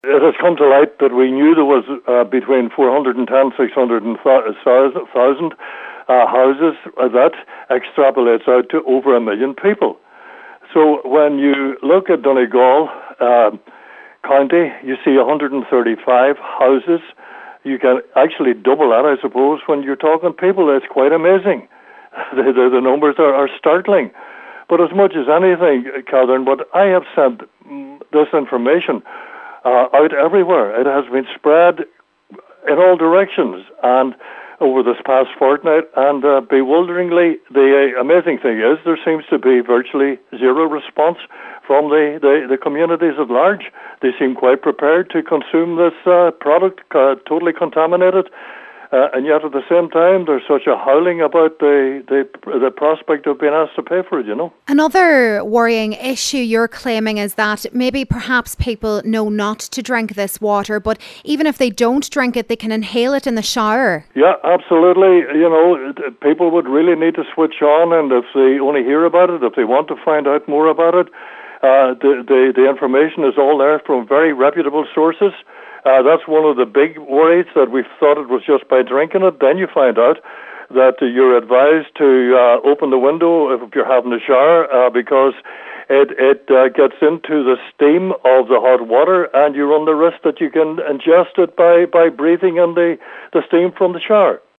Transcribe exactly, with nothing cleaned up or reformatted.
It has come to light that we knew there was uh, between four hundred ten, six hundred thousand uh, houses uh, that extrapolates out to over a million people. So when you look at Donegal uh, County, you see one hundred thirty-five houses. You can actually double that, I suppose, when you're talking people. It's quite amazing. the, the, the numbers are, are startling. But as much as anything, Catherine, but I have sent this information uh, out everywhere. It has been spread in all directions and over this past fortnight, and uh, bewilderingly, the uh, amazing thing is there seems to be virtually zero response from the, the, the communities at large. They seem quite prepared to consume this uh, product, uh, totally contaminated, uh, and yet at the same time there's such a howling about the, the the prospect of being asked to pay for it, you know. Another worrying issue you're claiming is that maybe perhaps people know not to drink this water, but even if they don't drink it, they can inhale it in the shower. Yeah, absolutely. You know, people would really need to switch on, and if they only hear about it, if they want to find out more about it, uh, the, the, the information is all there from very reputable sources. Uh, that's one of the big worries, that we thought it was just by drinking it. Then you find out that uh, you're advised to uh, open the window if you're having a shower uh, because it, it uh, gets into the steam of the hot water, and you run the risk that you can ingest it by, by breathing in the, the steam from the shower.